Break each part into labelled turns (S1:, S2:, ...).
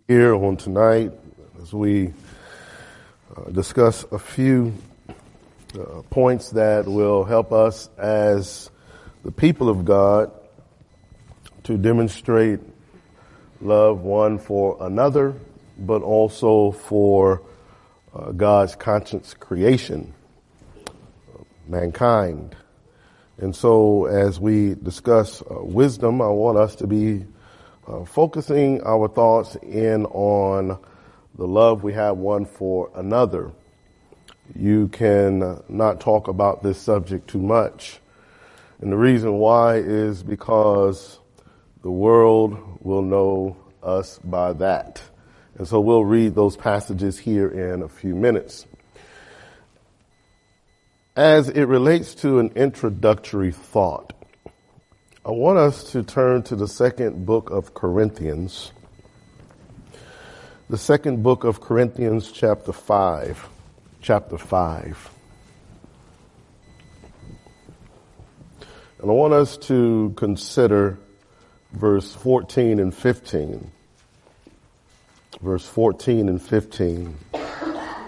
S1: here on tonight as we discuss a few points that will help us as the people of God to demonstrate love one for another, but also for God's conscious creation, mankind. And so as we discuss wisdom, I want us to be focusing our thoughts in on the love we have one for another. You can not talk about this subject too much. And the reason why is because the world will know us by that. And so we'll read those passages here in a few minutes. As it relates to an introductory thought, I want us to turn to the second book of Corinthians. The second book of Corinthians, chapter 5. And I want us to consider verse 14 and 15. Verse 14 and 15. I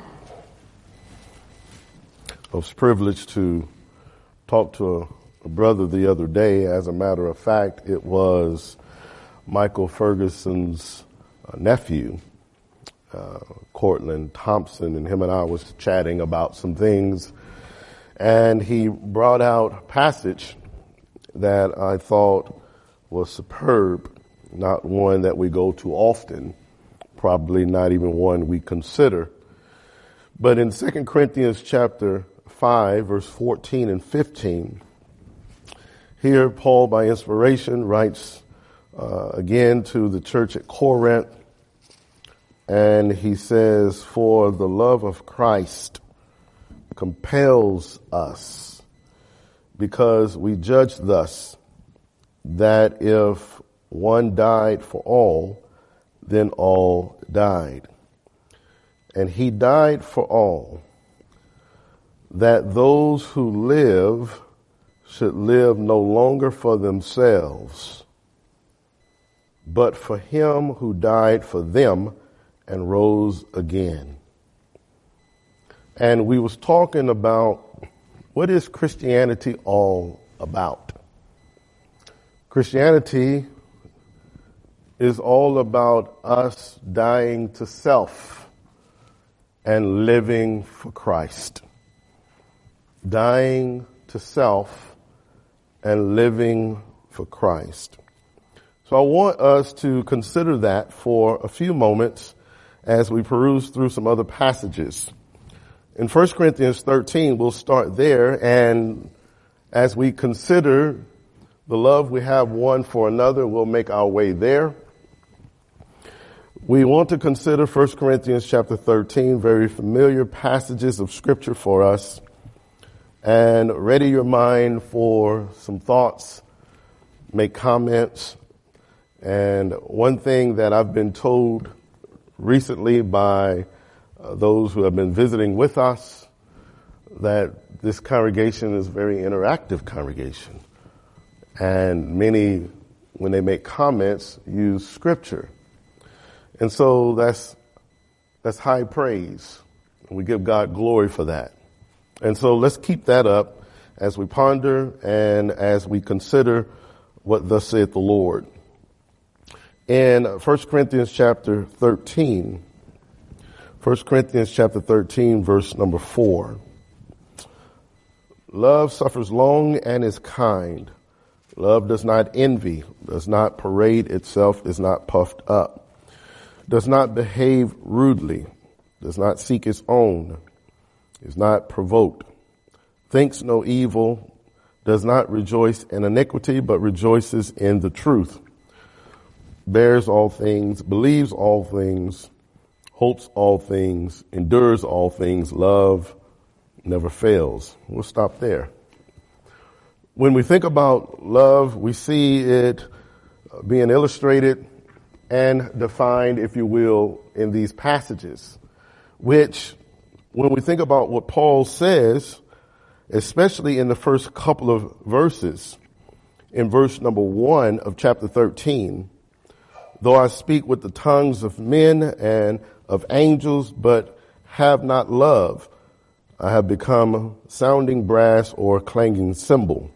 S1: was privileged to talk to a brother the other day. As a matter of fact, it was Michael Ferguson's nephew, Cortland Thompson, and him and I was chatting about some things. And he brought out a passage that I thought was superb, not one that we go to often, probably not even one we consider. But in 2 Corinthians chapter 5, verse 14 and 15, here Paul, by inspiration, writes again to the church at Corinth, and he says, "For the love of Christ compels us, because we judge thus, that if one died for all, then all died. And he died for all, that those who live should live no longer for themselves, but for him who died for them and rose again." And we was talking about what is Christianity all about. Christianity is all about us dying to self and living for Christ. Dying to self and living for Christ. So I want us to consider that for a few moments as we peruse through some other passages. In 1 Corinthians 13, we'll start there, and as we consider the love we have one for another, we'll make our way there. We want to consider 1 Corinthians chapter 13, very familiar passages of scripture for us. And ready your mind for some thoughts, make comments. And one thing that I've been told recently by those who have been visiting with us, that this congregation is a very interactive congregation. And many, when they make comments, use scripture. And so that's high praise. We give God glory for that. And so let's keep that up as we ponder and as we consider what thus saith the Lord. In 1 Corinthians chapter 13, verse number 4. Love suffers long and is kind. Love does not envy, does not parade itself, is not puffed up, does not behave rudely, does not seek its own, is not provoked, thinks no evil, does not rejoice in iniquity, but rejoices in the truth, bears all things, believes all things, hopes all things, endures all things. Love never fails. We'll stop there. When we think about love, we see it being illustrated and defined, if you will, in these passages, which when we think about what Paul says, especially in the first couple of verses, in verse number 1 of chapter 13, Though I speak with the tongues of men and of angels, but have not love, I have become sounding brass or clanging cymbal.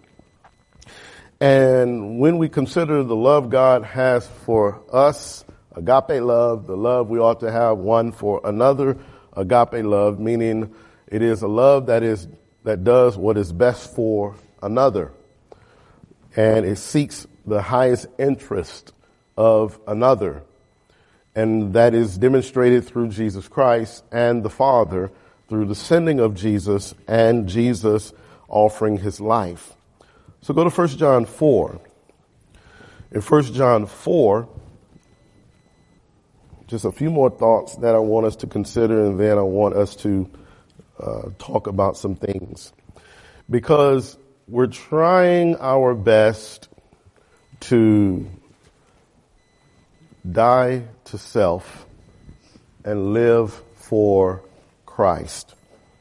S1: And when we consider the love God has for us, agape love, the love we ought to have one for another, agape love, meaning it is a love that does what is best for another. And it seeks the highest interest of another. And that is demonstrated through Jesus Christ and the Father through the sending of Jesus and Jesus offering his life. So go to 1 John 4. In 1 John 4, just a few more thoughts that I want us to consider, and then I want us to talk about some things. Because we're trying our best to die to self and live for Christ.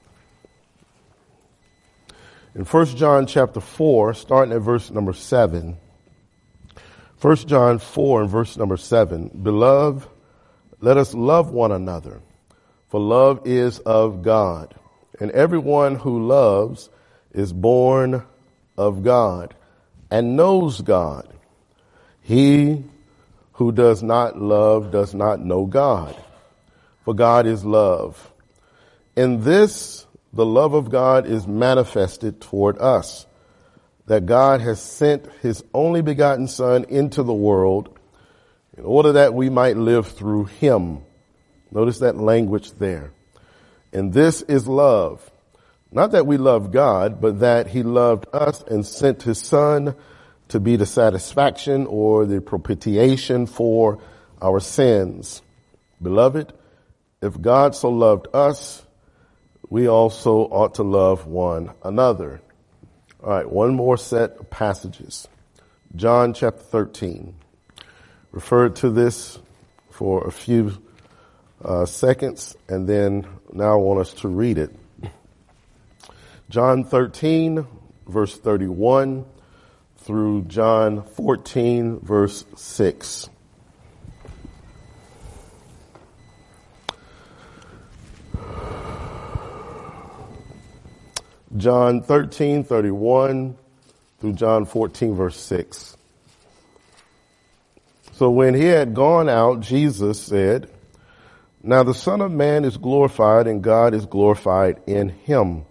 S1: In 1 John chapter 4, starting at verse number 7, 1 John 4 and verse number 7, Beloved, let us love one another, for love is of God, and everyone who loves is born of God and knows God. He who does not love does not know God, for God is love. In this, the love of God is manifested toward us, that God has sent his only begotten Son into the world in order that we might live through him. Notice that language there. And this is love. Not that we love God, but that he loved us and sent his Son to be the satisfaction or the propitiation for our sins. Beloved, if God so loved us, we also ought to love one another. All right, one more set of passages. John chapter 13. Referred to this for a few seconds, and then now I want us to read it. John 13, verse 31 through John 14, verse 6. John 13, 31 through John 14, verse 6. So when he had gone out, Jesus said, Now the Son of Man is glorified, and God is glorified in him.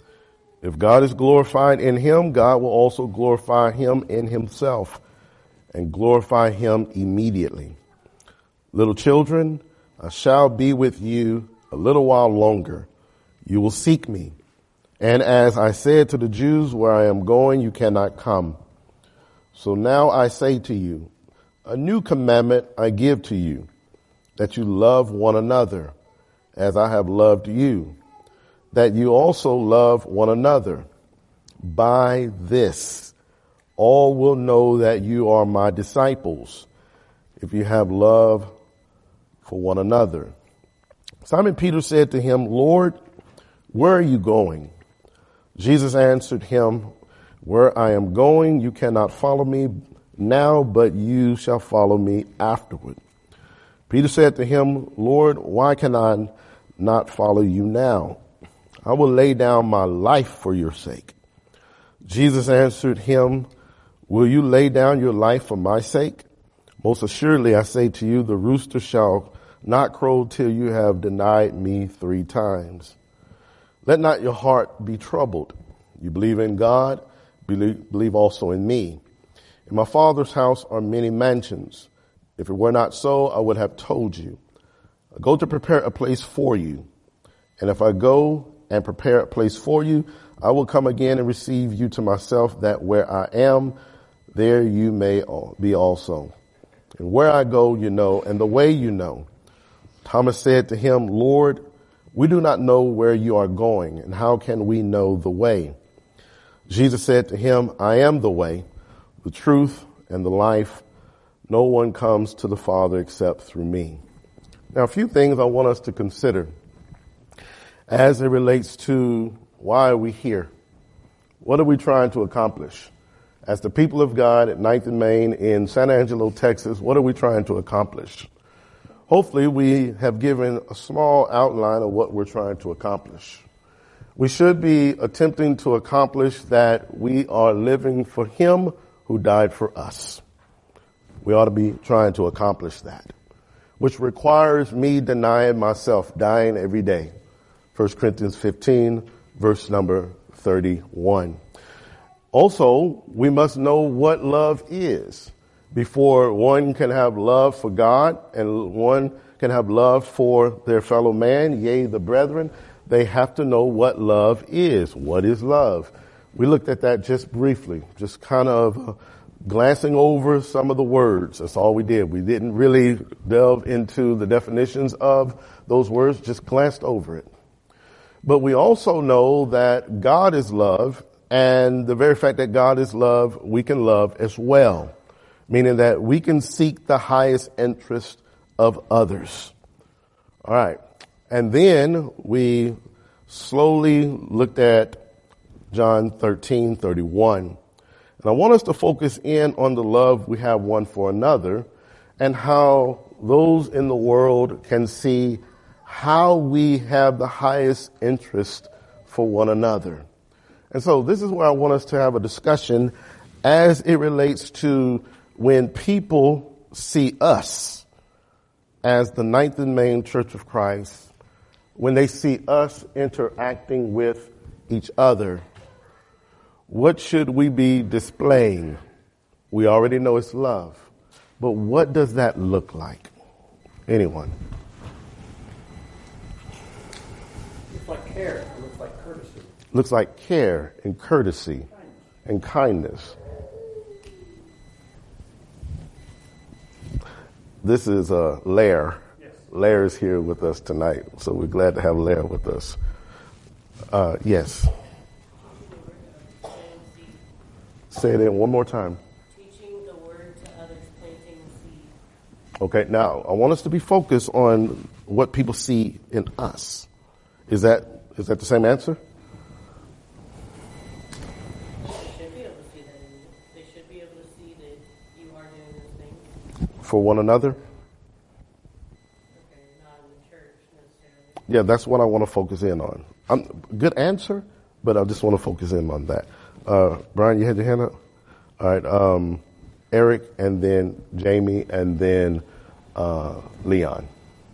S1: If God is glorified in him, God will also glorify him in himself and glorify him immediately. Little children, I shall be with you a little while longer. You will seek me. And as I said to the Jews, where I am going, you cannot come. So now I say to you, a new commandment I give to you, that you love one another as I have loved you, that you also love one another. By this, all will know that you are my disciples, if you have love for one another. Simon Peter said to him, Lord, where are you going? Jesus answered him, Where I am going, you cannot follow me now, but you shall follow me afterward. Peter said to him, Lord, why can I not follow you now? I will lay down my life for your sake. Jesus answered him, Will you lay down your life for my sake? Most assuredly, I say to you, the rooster shall not crow till you have denied me 3 times. Let not your heart be troubled. You believe in God, believe also in me. In my Father's house are many mansions. If it were not so, I would have told you. I go to prepare a place for you. And if I go and prepare a place for you, I will come again and receive you to myself, that where I am, there you may be also. And where I go, you know, and the way you know. Thomas said to him, Lord, we do not know where you are going, and how can we know the way? Jesus said to him, I am the way, the truth, and the life. No one comes to the Father except through me. Now, a few things I want us to consider as it relates to why are we here? What are we trying to accomplish? As the people of God at 9th and Main in San Angelo, Texas, what are we trying to accomplish? Hopefully we have given a small outline of what we're trying to accomplish. We should be attempting to accomplish that we are living for Him who died for us. We ought to be trying to accomplish that, which requires me denying myself, dying every day. 1 Corinthians 15, verse number 31. Also, we must know what love is before one can have love for God and one can have love for their fellow man, yea, the brethren. They have to know what love is. What is love? We looked at that just briefly, just kind of glancing over some of the words. That's all we did. We didn't really delve into the definitions of those words, just glanced over it. But we also know that God is love, and the very fact that God is love, we can love as well, meaning that we can seek the highest interest of others. All right. And then we slowly looked at John 13:31. And I want us to focus in on the love we have one for another and how those in the world can see how we have the highest interest for one another. And so this is where I want us to have a discussion as it relates to when people see us as the 9th and Main Church of Christ, when they see us interacting with each other. What should we be displaying? We already know it's love, but what does that look like? Anyone?
S2: Looks like care. It looks like courtesy.
S1: Looks like care and courtesy and kindness. This is Lair.
S2: Yes.
S1: Lair is here with us tonight, so we're glad to have Lair with us. Yes. Say it in one more time.
S3: Teaching the word to others, planting the seed.
S1: Okay, now I want us to be focused on what people see in us. Is that the same answer?
S3: They should be able to see that in you. They should be able to see that you are doing those things.
S1: For one another?
S3: Okay, not in the church necessarily.
S1: Yeah, that's what I want to focus in on. Good answer, but I just want to focus in on that. Brian, you had your hand up? All right. Eric, and then Jamie, and then Leon.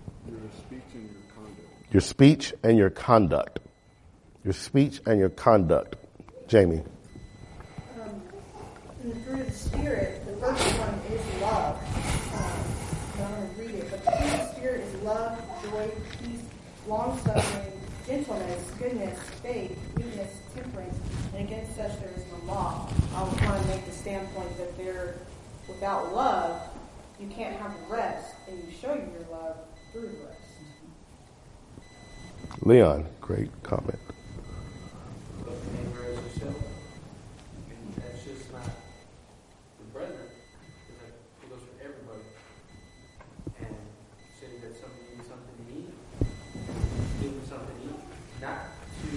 S1: Your speech and your conduct. Your speech and your conduct. Jamie.
S4: In the fruit of the Spirit, the first one is love. I'm going to read it. But the fruit of the Spirit is love, joy, peace, long-suffering, gentleness, goodness, faith, meekness, temperance, and against such there is no law. I was trying to make the standpoint that without love, you can't have rest, and you show your love through rest.
S1: Leon, great comment.
S2: Love the neighbor as yourself. And that's just not the brethren. It goes for everybody. And say that somebody needs something to eat, give them something to eat. Not to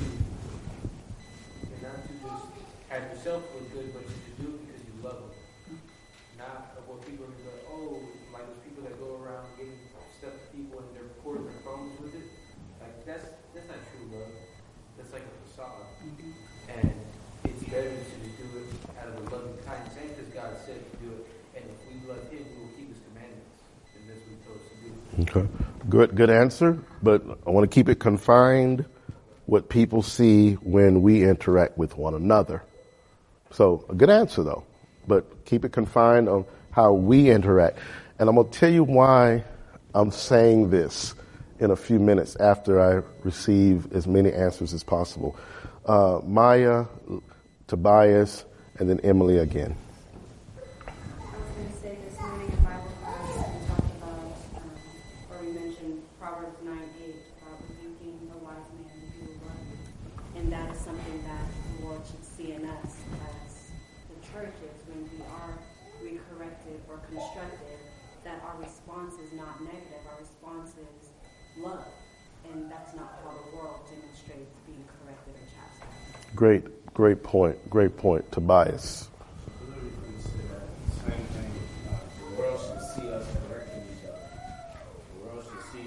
S2: just have yourself look good, but you just do it because you love them. Not what people are like, oh, like those people that go around giving stuff to people and they're recording their phones with it. Like that's not true love. That's like a facade. And it's better to just do it out of a loving kindness, and because God said to do it. And if we love Him, we will keep His commandments, and that's what He told us to do.
S1: Okay. Good answer, but I want to keep it confined what people see when we interact with one another. So a good answer though, but keep it confined on how we interact. And I'm going to tell you why I'm saying this in a few minutes after I receive as many answers as possible. Maya, Tobias, and then Emily again.
S5: I was going to say this morning in Bible class, we talked about, or we mentioned Proverbs 9:8 about rebuking the wise man who will love you. And that is something that the Lord should see in us as the churches when we are corrected or constructive, that our response is not negative, our response is love. And that's not how the world demonstrates being corrected or chastised.
S1: Great point. Tobias.
S2: The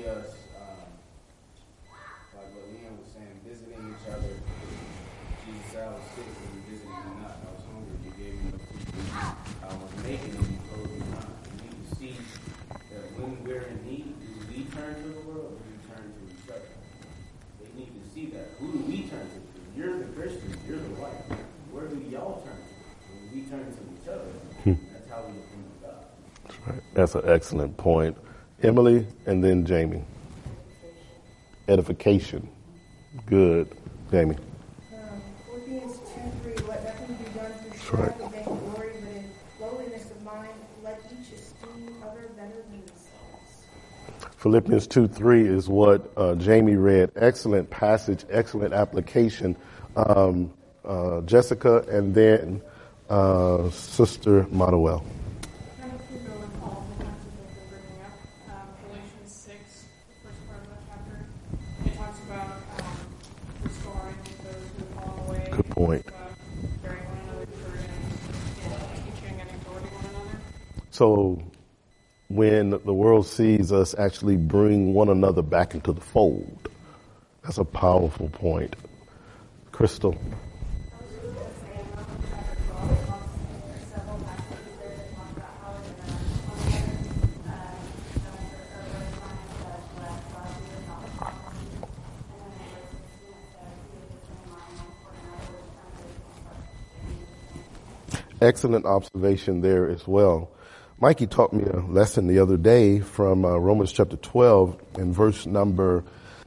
S6: see us, like what Leon was saying, visiting each other. Jesus said, I was sick and you visited me not. I was hungry, you gave me no food to eat. I was naked and you clothed me not. We need to see that when we're in need, do we turn to the world or do we turn to each other? They need to see that. Who do we turn to? You're the Christian, you're the white. Where do y'all turn to? When we turn to each other, that's how we become God.
S1: That's right. That's an excellent point. Emily and then Jamie. Edification. Good. Jamie.
S4: Philippians 2:3, let nothing be done through
S1: That's
S4: strife
S1: right.
S4: or vainglory, but in lowliness of mind, let each esteem other better than themselves.
S1: Philippians 2:3 is what Jamie read. Excellent passage, excellent application. Jessica and then Sister Manuel.
S7: Kind of to go with all the passages that they're bringing up. Galatians 6, the first part of that chapter, it talks about restoring those who have fallen away.
S1: Good point.
S7: Bearing one another's burdens, and teaching and exhorting one another.
S1: So when the world sees us actually bring one another back into the fold, that's a powerful point. Crystal. Excellent observation there as well. Mikey taught me a lesson the other day from Romans chapter 12 and verse number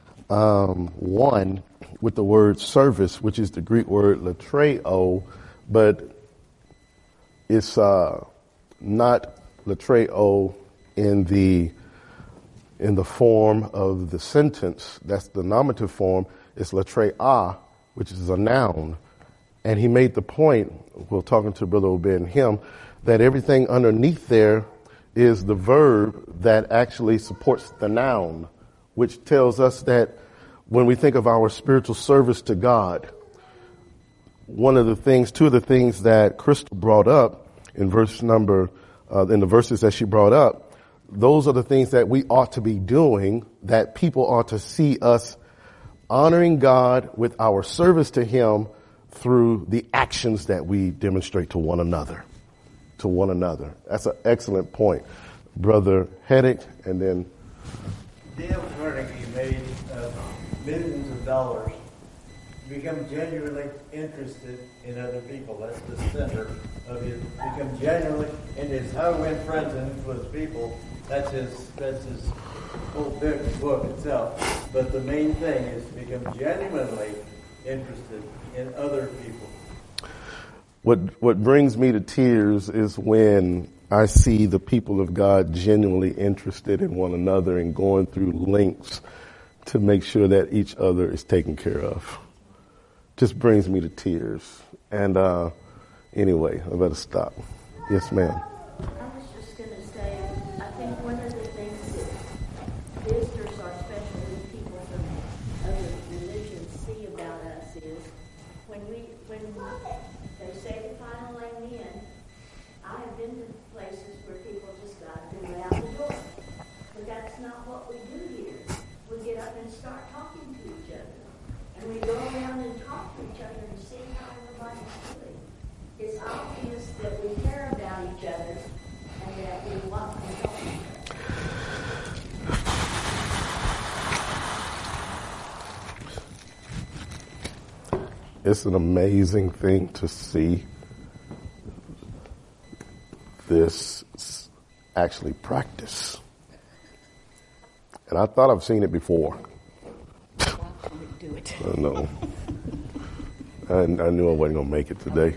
S1: 1 with the word service, which is the Greek word latreo, but it's not latreo in the form of the sentence. That's the nominative form. It's latrea, which is a noun. And he made the point, while talking to Brother Obed and him, that everything underneath there is the verb that actually supports the noun, which tells us that when we think of our spiritual service to God, two of the things that Crystal brought up in in the verses that she brought up, those are the things that we ought to be doing, that people ought to see us honoring God with our service to Him through the actions that we demonstrate to one another. That's an excellent point. Brother Hedrick, and then
S8: Dale Carnegie made millions of dollars to become genuinely interested in other people. That's the center of his. Become genuinely, and it's how to win friends and influence people. That's his whole big book itself. But the main thing is to become genuinely interested in other people.
S1: What brings me to tears is when I see the people of God genuinely interested in one another and going through lengths to make sure that each other is taken care of. Just brings me to tears. And anyway, I better stop. Yes, ma'am.
S9: I was just going to say, I think one of the things that visitors, or especially people from other religions, see about us is when they say the final amen, I have been to places where people just got to go out the door. But that's not what we do here. We get up and start talking to each other. And we go around and talk to each other and see how everybody's doing. It's obvious that we care about each other and that we want to help each other.
S1: It's an amazing thing to see this actually practice. And I thought I've seen it before.
S3: Do it.
S1: I know. I knew I wasn't going to make it today.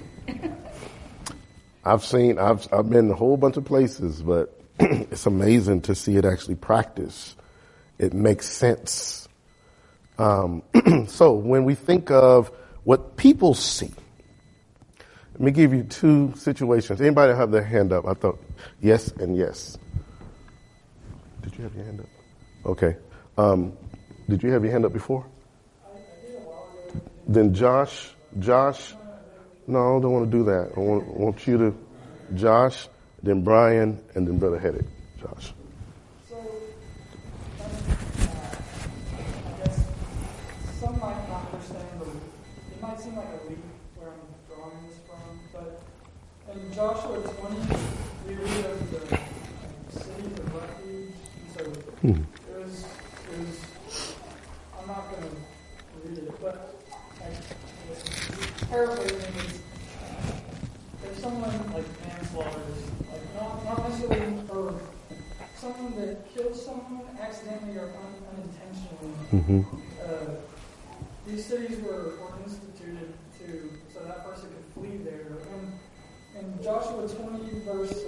S1: I've been a whole bunch of places, but it's amazing to see it actually practice. It makes sense. So when we think of what people see, let me give you two situations. Anybody have their hand up? I thought yes and yes. Did you have your hand up? Okay. Did you have your hand up before? Then Josh, no, I don't want to do that. I want you to, Josh, then Brian, and then Brother Hedrick. Josh.
S4: So, my
S10: might seem like a leap where I'm drawing this from, but in Joshua 20, we read of the cities of refuge. So it was, I'm not going to read it, but paraphrasing is, if someone like manslaughters, like not necessarily, or someone that kills someone accidentally or unintentionally, these cities were instituted so that person could flee there. And in Joshua 20, verse,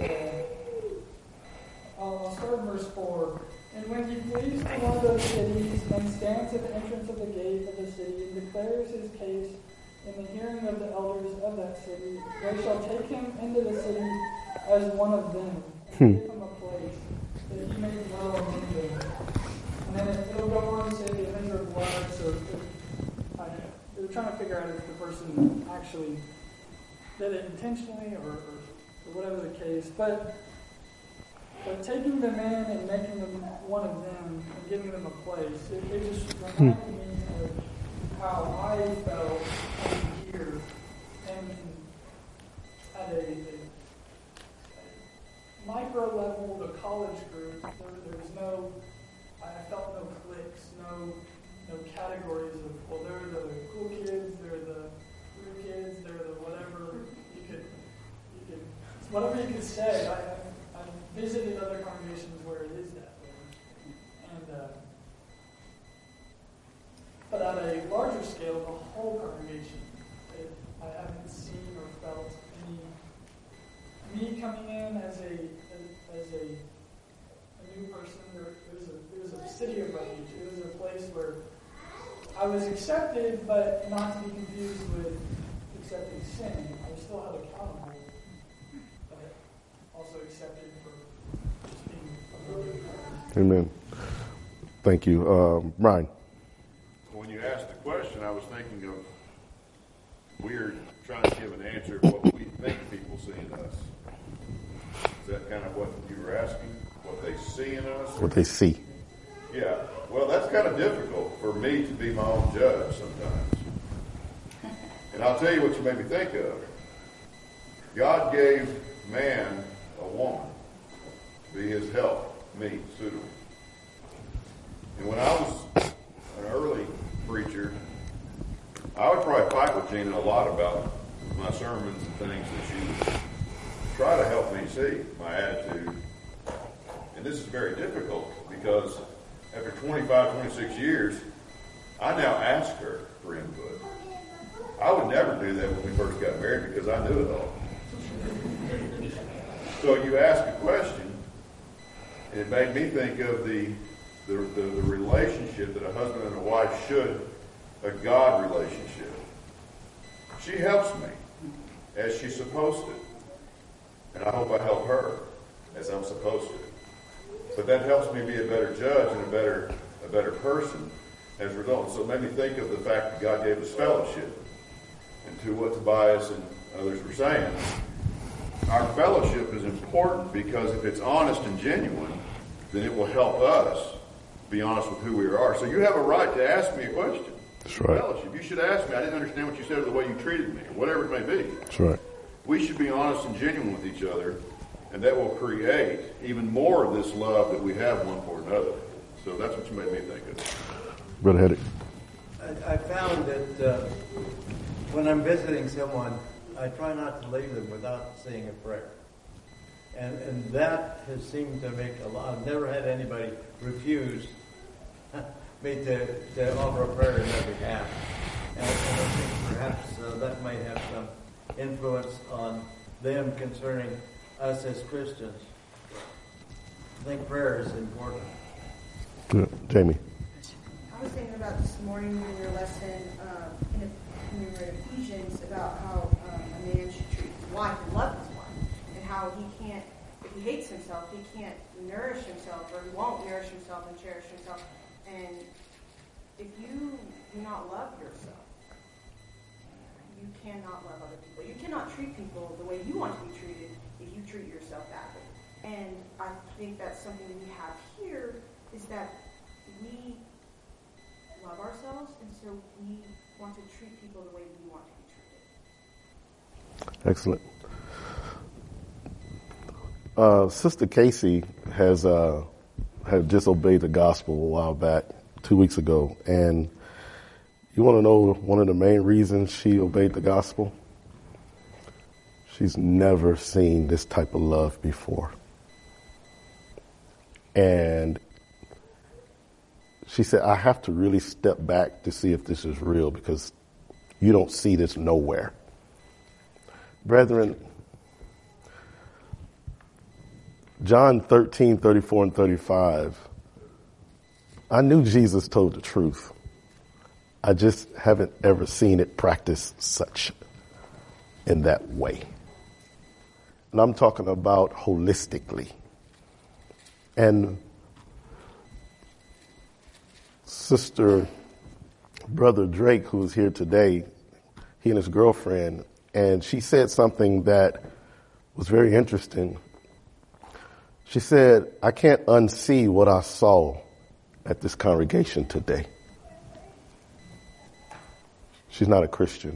S10: I'll start in verse 4. And when he flees to one of those cities and stands at the entrance of the gate of the city and declares his case in the hearing of the elders of that city, they shall take him into the city as one of them and give him a place that he may dwell among them. And then it'll go on to say the avenger of blood. So they're trying to figure out if the person actually did it intentionally or whatever the case. But taking them in and making them one of them and giving them a place, it just reminded me of how I felt here and at a micro level, the college group, there was no, I felt no cliques, no categories of, well, they're the cool kids, they're the rude kids, they're the whatever whatever you could say. I visited other congregations where it is that way. And, but at a larger scale, the whole congregation, I haven't seen or felt me coming in as a new person. It was a city of refuge. It was a place where I was accepted, but not to be confused with accepting sin. I was still held accountable, but also accepted for just being a brother.
S1: Amen. Thank you. Ryan.
S11: When you asked the question, I was thinking of we're trying to give an answer of what we think people see in us. Is that kind of what you were asking? What they see in us?
S1: What they see.
S11: Yeah. Well, that's kind of difficult for me to be my own judge sometimes. And I'll tell you what you made me think of. God gave man a woman to be his help, me, suitable. And when I was an early preacher, I would probably fight with Gina a lot about my sermons and things that she would try to help me see, my attitude. And this is very difficult because after 25, 26 years, I now ask her for input. I would never do that when we first got married because I knew it all. So you ask a question, and it made me think of the relationship that a husband and a wife should, a God relationship. She helps me as she's supposed to. And I hope I help her as I'm supposed to. But that helps me be a better judge and a better person as a result. So it made me think of the fact that God gave us fellowship. And to what Tobias and others were saying, our fellowship is important because if it's honest and genuine, then it will help us be honest with who we are. So you have a right to ask me a question.
S1: That's right.
S11: Fellowship. You should ask me. I didn't understand what you said or the way you treated me or whatever it may be.
S1: That's right.
S11: We should be honest and genuine with each other, and that will create even more of this love that we have one for another. So that's what you made me think of.
S1: Brother Hedrick.
S8: I found that when I'm visiting someone, I try not to leave them without saying a prayer. And that has seemed to make a lot. I've never had anybody refuse me to offer a prayer in their behalf. And I think perhaps that might have some influence on them concerning us as Christians. I think prayer is important.
S1: Good. Jamie.
S4: I was thinking about this morning in your lesson, when we were in Ephesians, about how a man should treat his wife and love his wife, and how he can't, if he hates himself, he can't nourish himself, or he won't nourish himself and cherish himself. And if you do not love yourself, you cannot love other people. You cannot treat people the way you want to be treated if you treat yourself badly. And I think that's something that we have here, is that we love ourselves, and so we want to treat people the way we want to be treated.
S1: Excellent. Sister Casey has disobeyed the gospel a while back, 2 weeks ago, and you want to know one of the main reasons she obeyed the gospel? She's never seen this type of love before. And she said, I have to really step back to see if this is real because you don't see this nowhere. Brethren, John 13:34 and 35, I knew Jesus told the truth. I just haven't ever seen it practiced such in that way. And I'm talking about holistically. And Brother Drake, who's here today, he and his girlfriend, and she said something that was very interesting. She said, I can't unsee what I saw at this congregation today. She's not a Christian.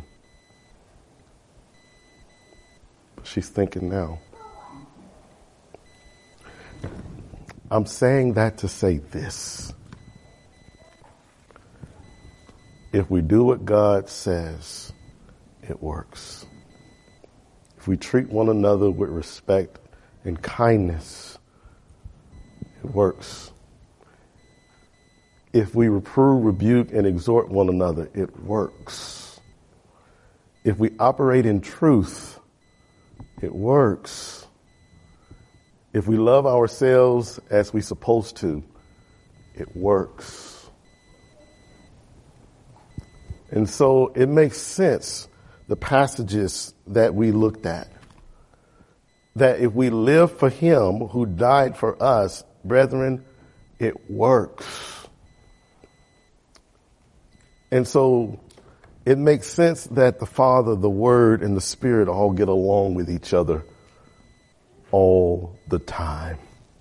S1: But she's thinking now. I'm saying that to say this. If we do what God says, it works. If we treat one another with respect and kindness, it works. If we reprove, rebuke, and exhort one another, it works. If we operate in truth, it works. If we love ourselves as we're supposed to, it works. And so it makes sense, the passages that we looked at, that if we live for him who died for us, brethren, it works. And so it makes sense that the Father, the Word, and the Spirit all get along with each other all the time.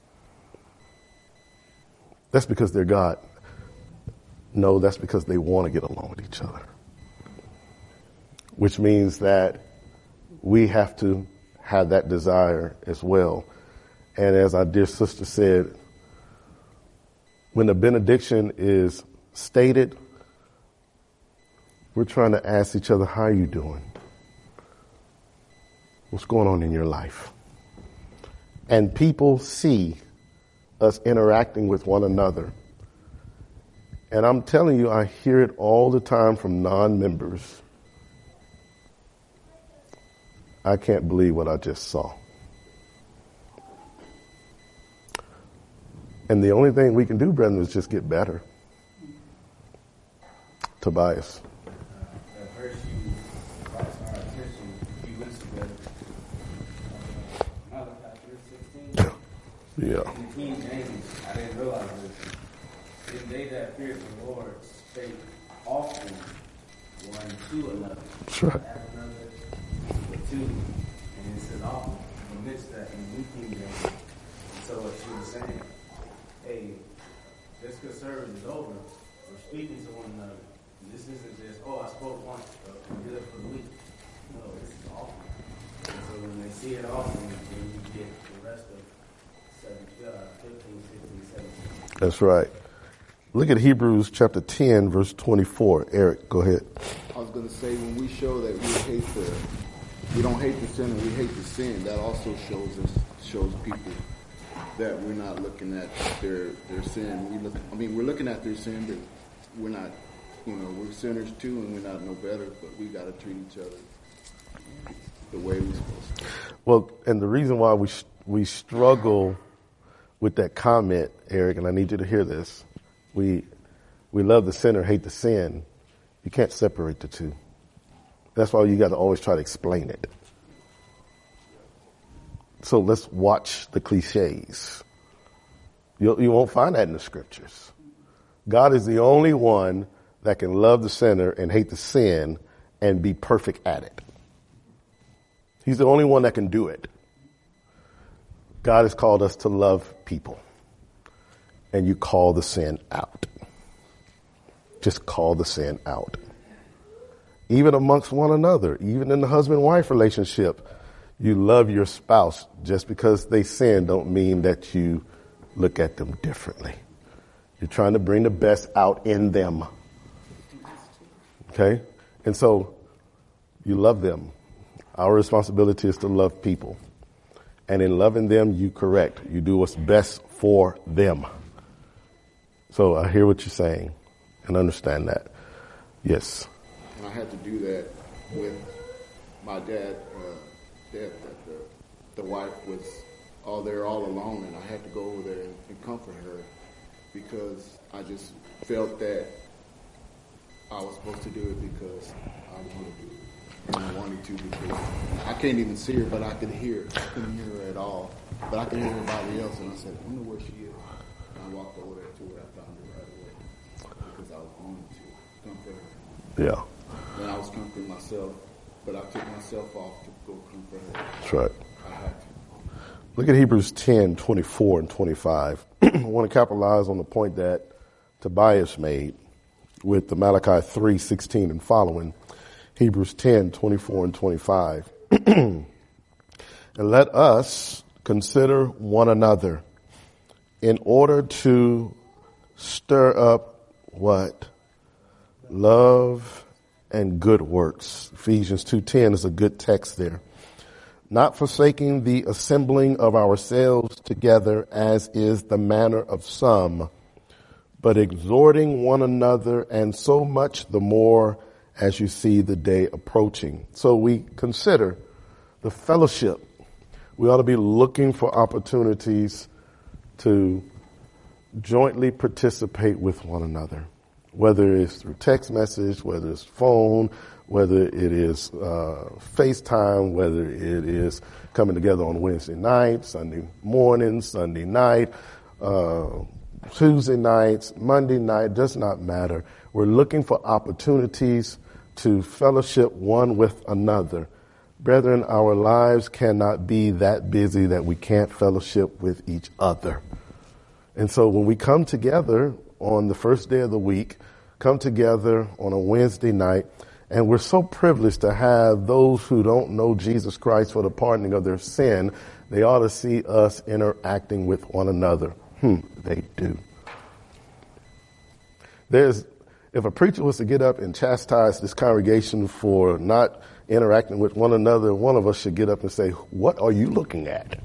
S1: That's because they're God. No, that's because they want to get along with each other. Which means that we have to have that desire as well. And as our dear sister said, when the benediction is stated, we're trying to ask each other, how are you doing? What's going on in your life? And people see us interacting with one another. And I'm telling you, I hear it all the time from non-members. I can't believe what I just saw. And the only thing we can do, brethren, is just get better. Tobias.
S6: At first, you brought our attention a few weeks ago. Malachi 3:16.
S1: Yeah.
S6: In the King James, I didn't realize this. And they that feared the Lord spake often one to another.
S1: That's right.
S6: Another, but two. And it says often. Amidst that in the New King James. And so what she was saying, hey, just because service is over, we're speaking to one another. And this isn't just, I spoke once, but I'm good for the week. No, this is often. And so when they see it often, then you get the rest of 15, 16, 17.
S1: That's right. Look at Hebrews chapter 10, verse 24. Eric, go ahead.
S12: I was going to say, when we show that we don't hate the sinner, we hate the sin, that also shows people that we're not looking at their sin. We're looking at their sin, but we're not, we're sinners too, and we're not no better, but we got to treat each other the way we're supposed to.
S1: Well, and the reason why we struggle with that comment, Eric, and I need you to hear this. We love the sinner, hate the sin. You can't separate the two. That's why you got to always try to explain it. So let's watch the cliches. You won't find that in the scriptures. God is the only one that can love the sinner and hate the sin and be perfect at it. He's the only one that can do it. God has called us to love people. And you call the sin out. just call the sin out. Even amongst one another, even in the husband-wife relationship, you love your spouse. Just because they sin don't mean that you look at them differently. You're trying to bring the best out in them. Okay? And so you love them. Our responsibility is to love people. And in loving them, you correct. You do what's best for them. So I hear what you're saying and understand that. Yes.
S12: And I had to do that with my dad. The wife was all alone, and I had to go over there and comfort her because I just felt that I was supposed to do it because I wanted to do it. And I wanted to because I can't even see her, but I could hear her. I couldn't hear her at all, but I could hear everybody else, and I said, I wonder where she is. And I walked over there to her. I found her right away because I was wanting to comfort her.
S1: Yeah.
S12: And I was comforting myself, but I took myself off to go comfort her.
S1: That's right.
S12: I had to.
S1: Look at Hebrews 10, 24 and 25. I want to capitalize on the point that Tobias made with the Malachi 3, 16 and following. Hebrews 10, 24 and 25. And let us consider one another in order to stir up what? Love and good works. Ephesians 2:10 is a good text there. Not forsaking the assembling of ourselves together as is the manner of some, but exhorting one another, and so much the more as you see the day approaching. So we consider the fellowship. We ought to be looking for opportunities to jointly participate with one another, whether it's through text message, whether it's phone, whether it is FaceTime, whether it is coming together on Wednesday night, Sunday morning, Sunday night, Tuesday nights, Monday night, does not matter. We're looking for opportunities to fellowship one with another. Brethren, our lives cannot be that busy that we can't fellowship with each other. And so when we come together on the first day of the week, come together on a Wednesday night, and we're so privileged to have those who don't know Jesus Christ for the pardoning of their sin, they ought to see us interacting with one another. They do. If a preacher was to get up and chastise this congregation for not interacting with one another, one of us should get up and say, what are you looking at?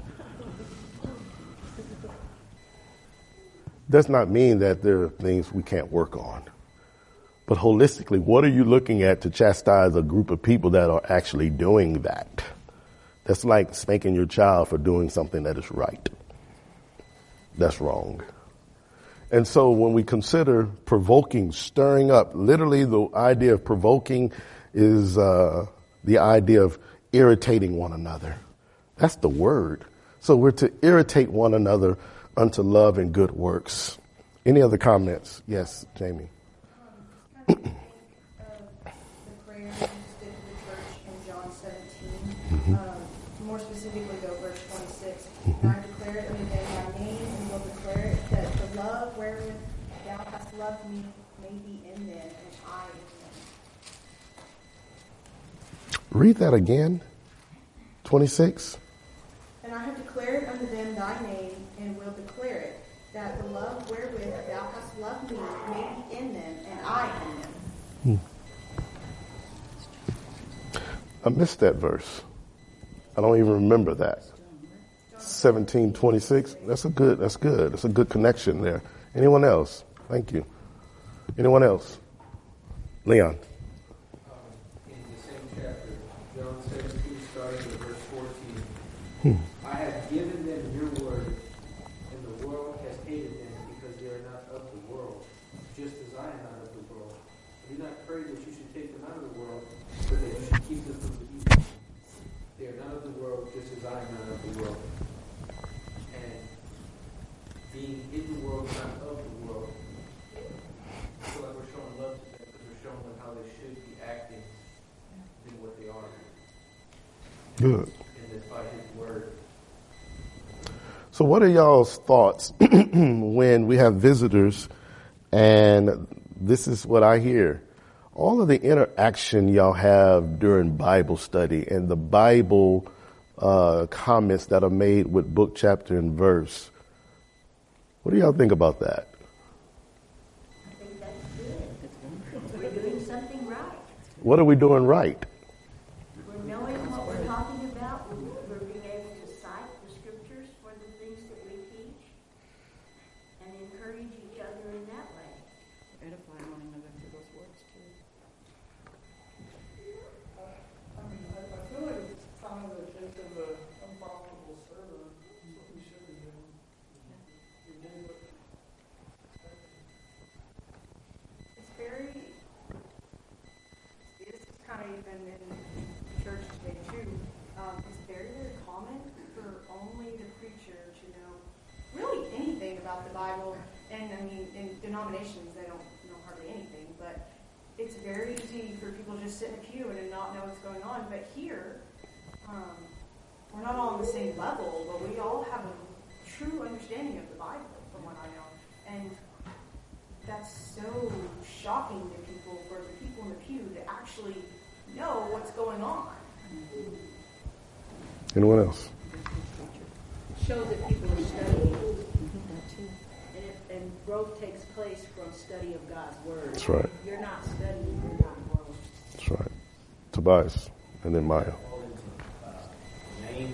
S1: Does not mean that there are things we can't work on. But holistically, what are you looking at to chastise a group of people that are actually doing that? That's like spanking your child for doing something that is right. That's wrong. And so when we consider provoking, stirring up, literally the idea of provoking is the idea of irritating one another. That's the word. So we're to irritate one another unto love and good works. Any other comments? Yes, Jamie.
S4: The prayer Jesus did to the church in John 17. More specifically, though, verse 26. And I declare it unto them by name, and will declare it, that the love wherewith thou hast loved me may be in them, and I in them.
S1: Read that again. 26.
S4: And I have declared unto them thy name, and will declare it, that the love wherewith thou hast loved me may be in them, and I in them.
S1: I missed that verse. I don't even remember that. 17:26. That's good. That's a good connection there. Anyone else? Thank you. Anyone else? Leon.
S2: In the same chapter, John 17, starting with verse 14. I have given them your word, and the world has hated them because they are not of the world, just as I am not of the world. I do not pray that you should take them out of the world, but that you should keep them from the evil. They are not of the world, just as I am not of the world. And being in the world, not of the world, I feel like we're showing love to them because we're showing them how they should be acting than what they are.
S1: Good.
S2: And that's by his word.
S1: So what are y'all's thoughts when we have visitors and this is what I hear. All of the interaction y'all have during Bible study and the Bible comments that are made with book, chapter, and verse. What do y'all think about that?
S9: I think that's good. We're doing something right.
S1: What are we doing right?
S9: We're knowing what we're talking about. We're being able to cite the scriptures for the things that we teach and encourage each other in that way.
S13: Edify one another through those words too.
S10: I mean, I feel like it's kind of the case of the unprofitable servant. That's what we should be doing. We did what
S4: It's very, this is kind of even in church today too. It's very, very common for only the preacher to know really anything about the Bible. And I mean, in denominations, they don't know hardly anything. But it's very easy for people to just sit in a pew and not know what's going on. But here, we're not all on the same level, but we all have a true understanding of the Bible, from what I know. And that's so shocking to people, for the people in the pew to actually know what's going on.
S1: Anyone else?
S13: Shows that people are studying. And growth takes place from study of God's word.
S1: That's right.
S13: If you're not studying, you're not growing.
S1: That's right. Tobias, and then Maya.
S6: Names,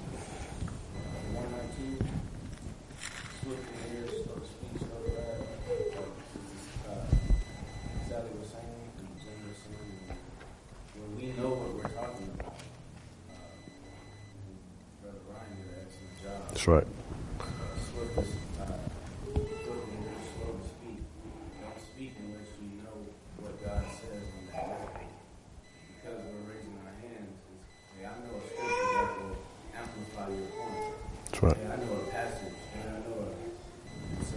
S6: 119, swift in ears, slow to speak, slow to wrath. Sally was saying, and Jen was saying, when we know what we're talking about, Brother Ryan did an excellent job.
S1: That's right.
S6: Swift is slow to speak. Don't speak unless you know what God says on that word. Because we're raising our hands, hey, I know a scripture that will amplify your point.
S1: That's right.
S6: Hey, I know a passage, and I know so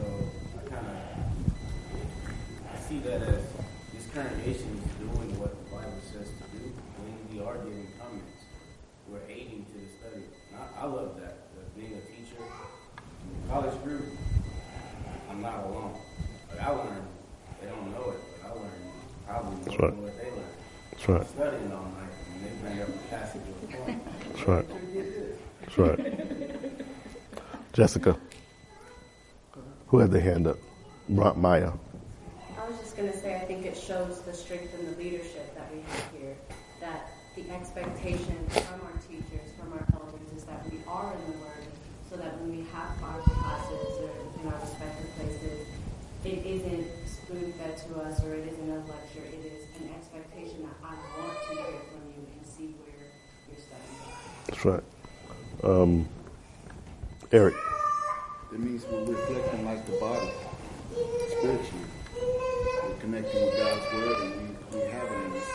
S6: I see that as this congregation is doing what the Bible says to do. When we are giving comments, we're aiding to the study. And I love that. Being a teacher, college group, I'm not alone. But I learned, they don't know it, but I learned probably more than what they learned.
S1: That's right.
S6: I'm studying all night, and they bring up a passage of a point.
S1: That's right. That's right. Jessica, who had their hand up? Maya.
S5: I was just going to say, I think it shows the strength and the leadership that we have here, that the expectation from our teachers, from our elders, is that we are in the Word, so that when we have Bible classes or in our respective places, it isn't spoon-fed to us or it isn't a lecture. It is an expectation that I want to hear from you and see where you're studying.
S1: That's right. Eric.
S12: It means we're reflecting like the body, spiritually. We're connecting with God's word, and we have it in us.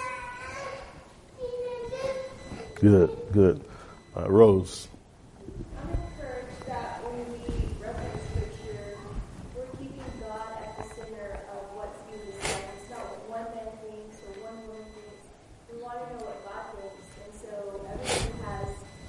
S1: Good. Rose.
S9: I'm encouraged that when we reference scripture, we're keeping God at the center of what's being said. It's not what one man thinks or one woman thinks. We want to know what God thinks. And so everyone has,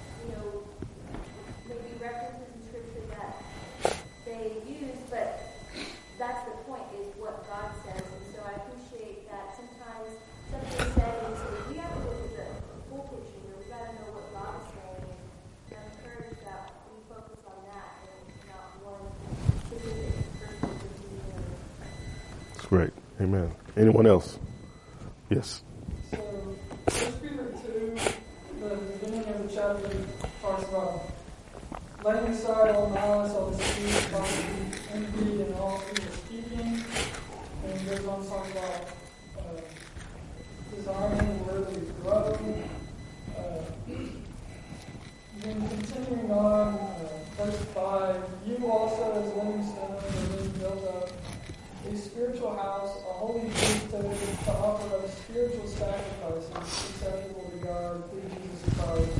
S9: maybe references in scripture that they use, but that's the point, is what God says. And so I appreciate that sometimes something's said, and so we have to look at the full picture. We got to know what God is saying. And I'm encouraged that we focus on that and not one specific person.
S1: That's great. Amen. Anyone else? Yes.
S10: So, 1 Peter 2, the beginning of the chapter talks about laying aside all malice, all deceit, all envy, and all evil speaking. And it goes on to talk about desiring the word to grow. Then continuing on, verse 5, you also as living stones are being built up, a spiritual house, a holy priesthood, to offer up spiritual sacrifices acceptable to God through Jesus Christ.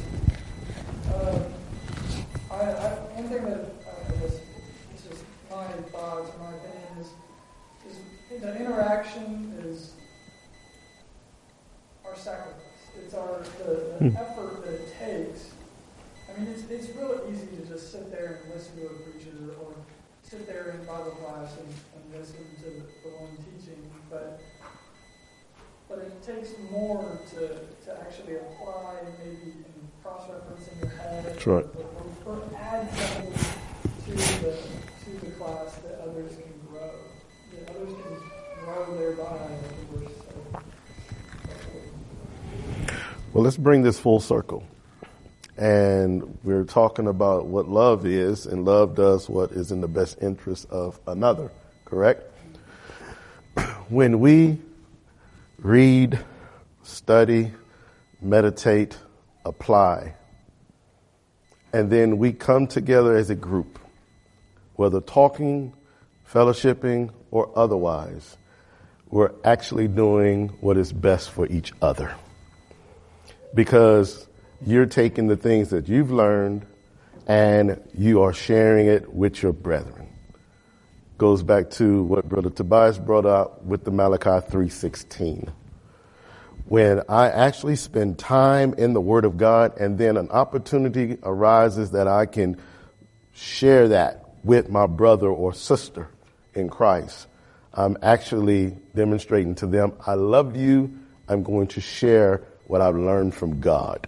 S10: One thing that I guess it's just my thoughts, my opinion is the interaction is our sacrifice. It's the effort that it takes. I mean, it's really easy to just sit there and listen to a preacher or sit there in Bible class and listen to the one teaching. but it takes more to actually apply, maybe you can cross-reference in your head.
S1: That's right.
S10: Or add something to the class that others can grow. That others can grow thereby.
S1: Well, let's bring this full circle. And we're talking about what love is, and love does what is in the best interest of another, correct? When we read, study, meditate, apply, and then we come together as a group, whether talking, fellowshipping, or otherwise, we're actually doing what is best for each other. Because you're taking the things that you've learned and you are sharing it with your brethren. Goes back to what Brother Tobias brought up with the Malachi 3:16. When I actually spend time in the Word of God and then an opportunity arises that I can share that with my brother or sister in Christ, I'm actually demonstrating to them, I love you. I'm going to share what I've learned from God.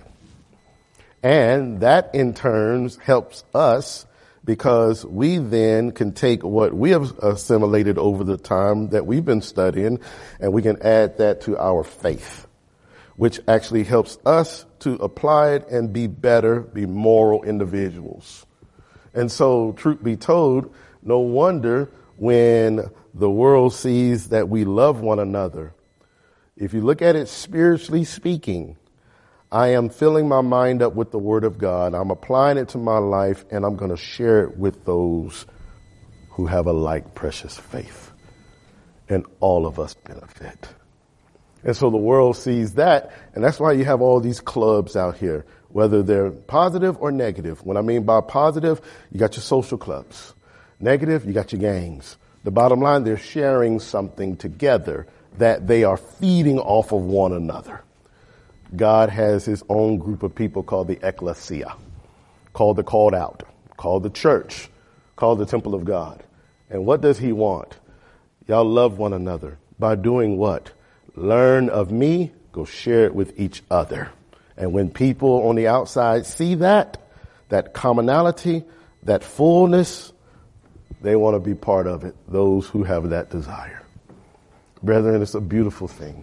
S1: And that in turn helps us because we then can take what we have assimilated over the time that we've been studying and we can add that to our faith, which actually helps us to apply it and be better, be moral individuals. And so, truth be told, no wonder when the world sees that we love one another. If you look at it spiritually speaking, I am filling my mind up with the Word of God. I'm applying it to my life, and I'm going to share it with those who have a like precious faith. And all of us benefit. And so the world sees that, and that's why you have all these clubs out here, whether they're positive or negative. What I mean by positive, you got your social clubs. Negative, you got your gangs. The bottom line, they're sharing something together that they are feeding off of one another. God has his own group of people called the ecclesia, called the called out, called the church, called the temple of God. And what does he want? Y'all love one another. By doing what? Learn of me, go share it with each other. And when people on the outside see that commonality, that fullness, they want to be part of it, those who have that desire. Brethren, it's a beautiful thing.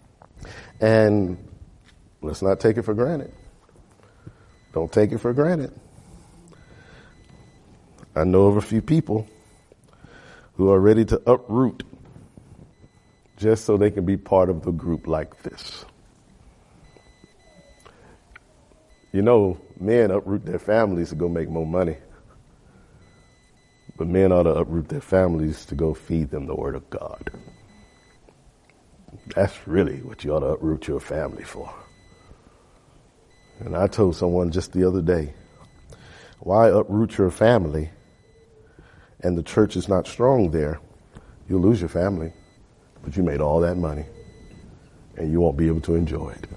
S1: And let's not take it for granted. Don't take it for granted. I know of a few people who are ready to uproot just so they can be part of the group like this. You know, men uproot their families to go make more money. But men ought to uproot their families to go feed them the Word of God. That's really what you ought to uproot your family for. And I told someone just the other day, why uproot your family and the church is not strong there? You'll lose your family, but you made all that money and you won't be able to enjoy it.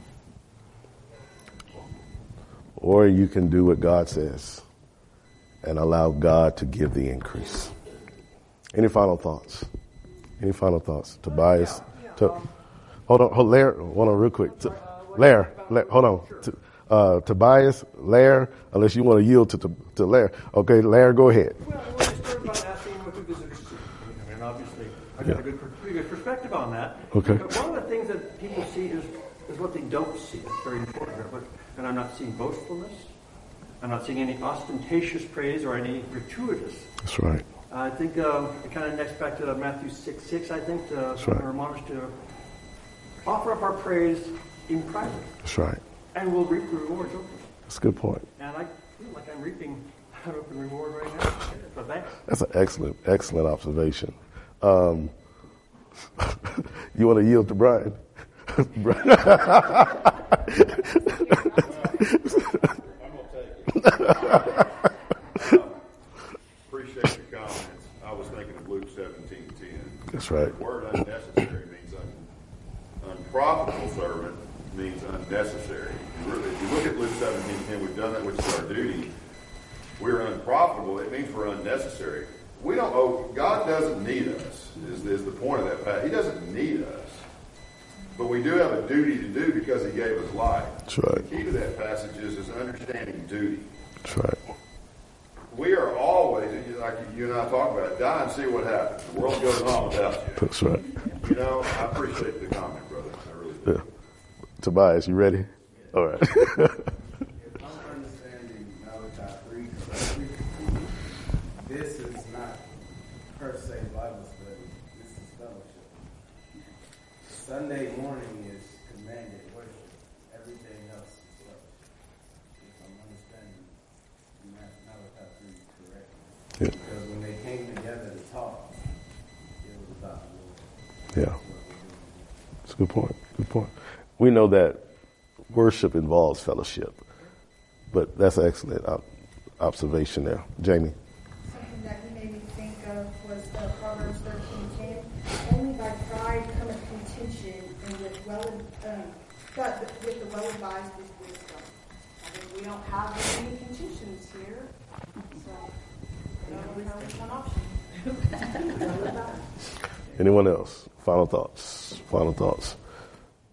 S1: Or you can do what God says and allow God to give the increase. Any final thoughts? Any final thoughts? Tobias? Hold on, Lair, hold on real quick. Lair, hold on. Tobias, Lair, unless you want to yield to Lair. Okay, Lair, go ahead.
S14: Well, I want to start by asking what the visitors see. I mean, obviously, I got a pretty good perspective on that.
S1: Okay.
S14: But one of the things that people see is what they don't see. That's very important. And I'm not seeing boastfulness. I'm not seeing any ostentatious praise or any gratuitous.
S1: That's right.
S14: I think it kind of connects back to Matthew 6:6. I think we're admonished to offer up our praise in private.
S1: That's right.
S14: And we'll reap the rewards openly.
S1: That's a good point.
S14: And I feel like I'm reaping an open reward right now. So thanks.
S1: That's an excellent observation. You want to yield to Brian?
S11: I'm going to take it. Appreciate your comments. I was thinking of Luke 17:10.
S1: That's right.
S11: The word unnecessary means unprofitable servant means unnecessary. If you look at Luke 17:10, we've done that, which is our duty. We're unprofitable. It means we're unnecessary. we don't owe, God doesn't need us, is the point of that passage. He doesn't need us. But we do have a duty to do because he gave us life.
S1: That's right.
S11: The key to that passage is understanding duty.
S1: That's right.
S11: We are always, like you and I talk about it, die and see what happens. The world goes on without you.
S1: That's right.
S11: You know, I appreciate the comment, brother. I really do.
S1: Yeah. Tobias, you ready? All right.
S6: If I'm understanding Malachi 3 correctly, this is not per se Bible study. This is fellowship. Sunday morning is commanded worship. Everything else is fellowship. If I'm understanding Malachi 3 correctly.
S1: Yeah.
S6: Because when they came together to talk, it was about the Lord.
S1: Yeah. That's a good point. Good point. We know that worship involves fellowship, but that's an excellent observation there. Jamie?
S4: Something that he made me think of was Proverbs 13:10. Only by pride cometh contention, and with the well-advised is wisdom.
S13: I think we don't have any contentions here, so we only have one option.
S1: Anyone else? Final thoughts? Final thoughts?